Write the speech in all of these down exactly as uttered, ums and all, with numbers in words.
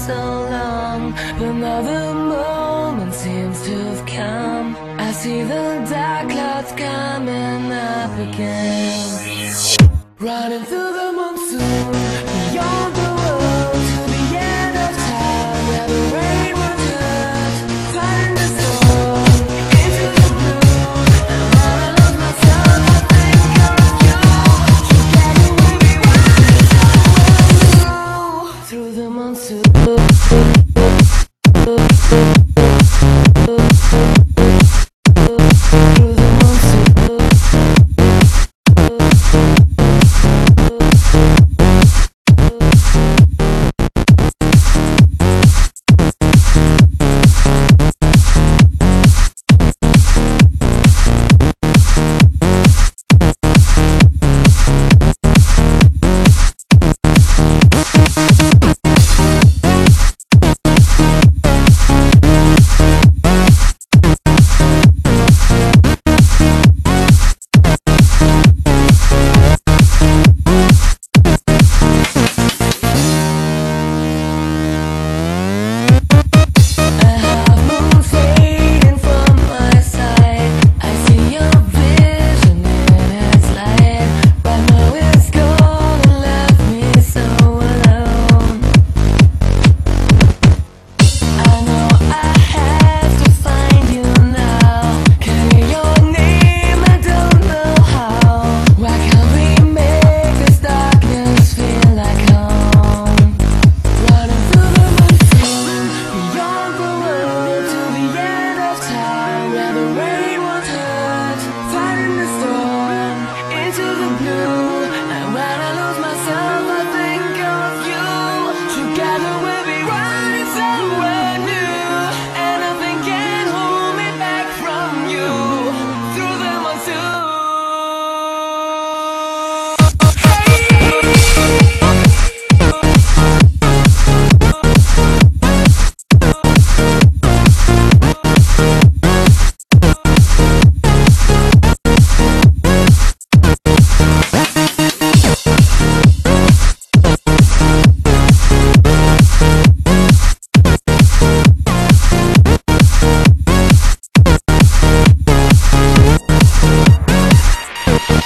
so long, but now the moment seems to have come. I see the dark clouds coming up again, running through the monsoon, beyond the world, to the end of time, where the rain will touch, fighting the storm, into the blue. And when I lose myself, I think of you. Together we'll be running somewhere new, through the monsoon.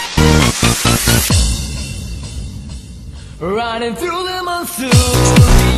Running through the monsoon.